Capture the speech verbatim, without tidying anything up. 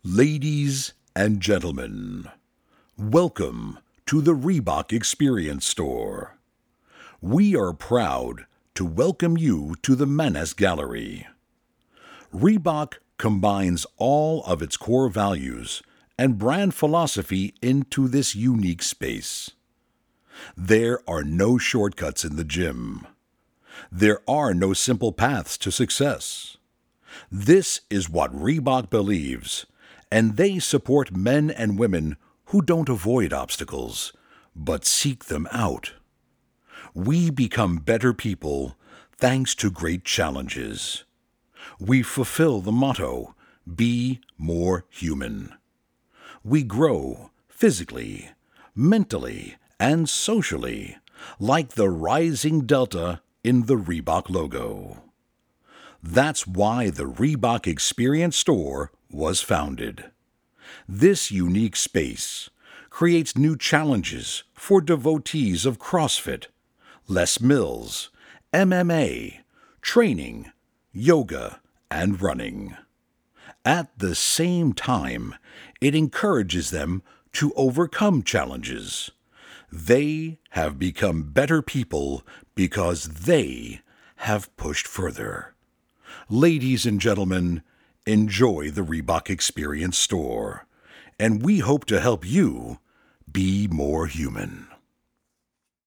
Ladies and gentlemen, welcome to the Reebok Experience Store. We are proud to welcome you to the Mannes Gallery. Reebok combines all of its core values and brand philosophy into this unique space. There are no shortcuts in the gym. There are no simple paths to success. This is what Reebok believes, and they support men and women who don't avoid obstacles, but seek them out. We become better people thanks to great challenges. We fulfill the motto, be more human. We grow physically, mentally, and socially, like the rising delta in the Reebok logo. That's why the Reebok Experience Store was founded. This unique space creates new challenges for devotees of CrossFit, Les Mills, M M A, training, yoga, and running. At the same time, it encourages them to overcome challenges. They have become better people because they have pushed further. Ladies and gentlemen, enjoy the Reebok Experience Store, and we hope to help you be more human.